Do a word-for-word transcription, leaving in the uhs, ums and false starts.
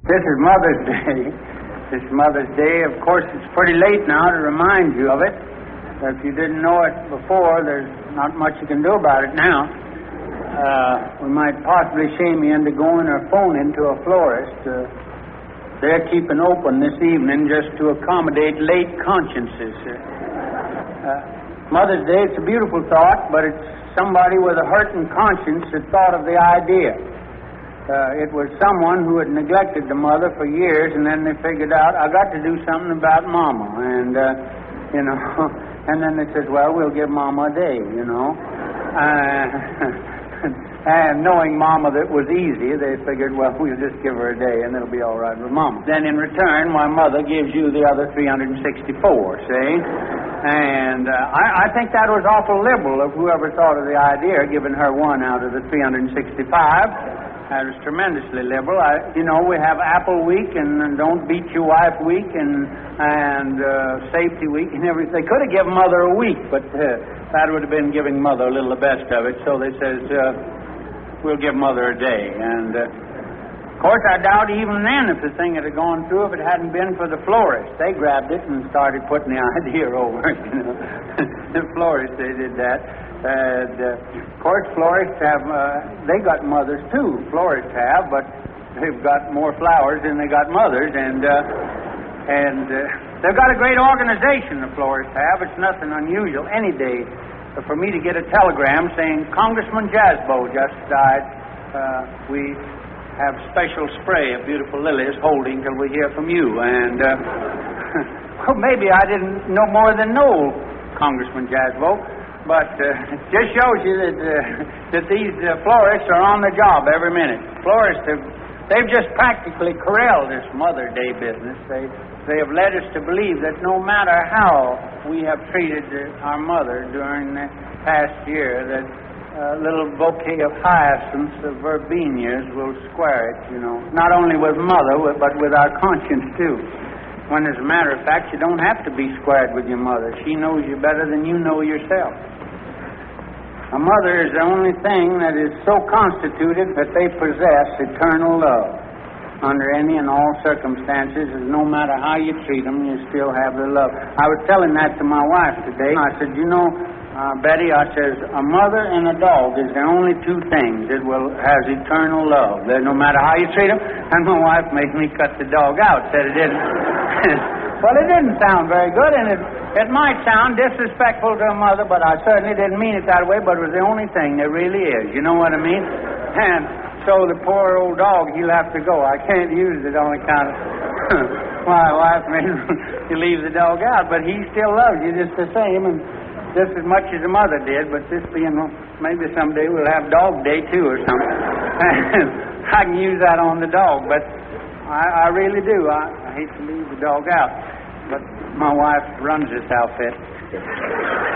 This is Mother's Day. This is Mother's Day. Of course, it's pretty late now to remind you of it. If you didn't know it before, there's not much you can do about it now. Uh, we might possibly shame you into going or phoning to a florist. Uh, they're keeping open this evening just to accommodate late consciences. Uh, Mother's Day, it's a beautiful thought, but it's somebody with a hurting conscience that thought of the idea. Uh, it was someone who had neglected the mother for years, and then they figured out, I got to do something about Mama. And, uh, you know, and then they said, well, we'll give Mama a day, you know. Uh, and knowing Mama that was easy, they figured, well, we'll just give her a day, and it'll be all right with Mama. Then in return, my mother gives you the other three hundred sixty-four, see? And uh, I, I think that was awful liberal of whoever thought of the idea of giving her one out of the three hundred sixty-five. That was tremendously liberal. I, you know, we have Apple Week and, and Don't Beat Your Wife Week and and uh, Safety Week and everything. They could have given Mother a week, but uh, that would have been giving Mother a little the best of it. So they says, uh, we'll give Mother a day. And, uh, of course, I doubt even then if the thing had gone through, if it hadn't been for the florist. They grabbed it and started putting the idea over, you know. The florist, they did that. And, uh, of course, florists have, uh, they got mothers, too. Florists have, but they've got more flowers than they got mothers. And, uh, and uh, they've got a great organization, the florists have. It's nothing unusual. Any day for me to get a telegram saying, Congressman Jasbo just died. Uh, we have special spray of beautiful lilies holding till we hear from you. And, uh, well, maybe I didn't know more than know Congressman Jasbo. But uh, it just shows you that uh, that these uh, florists are on the job every minute. Florists have they've just practically corralled this Mother Day business. They they have led us to believe that no matter how we have treated uh, our mother during the past year, that a uh, little bouquet of hyacinths of verbenias will square it. You know, not only with Mother, but with our conscience too. When, as a matter of fact, you don't have to be squared with your mother. She knows you better than you know yourself. A mother is the only thing that is so constituted that they possess eternal love. Under any and all circumstances, no matter how you treat them, you still have their love. I was telling that to my wife today. I said, you know, uh, Betty, I says, a mother and a dog is the only two things that will has eternal love. That no matter how you treat them. And my wife made me cut the dog out. Said it didn't. Well, it didn't sound very good, and it it might sound disrespectful to a mother, but I certainly didn't mean it that way. But it was the only thing that really is. You know what I mean? And so the poor old dog, he'll have to go. I can't use it on account of my wife made you leave the dog out, but he still loves you just the same, and just as much as a mother did. But this being, maybe someday we'll have Dog Day too or something. I can use that on the dog, but I, I really do. I, I hate to leave the dog out, but my wife runs this outfit.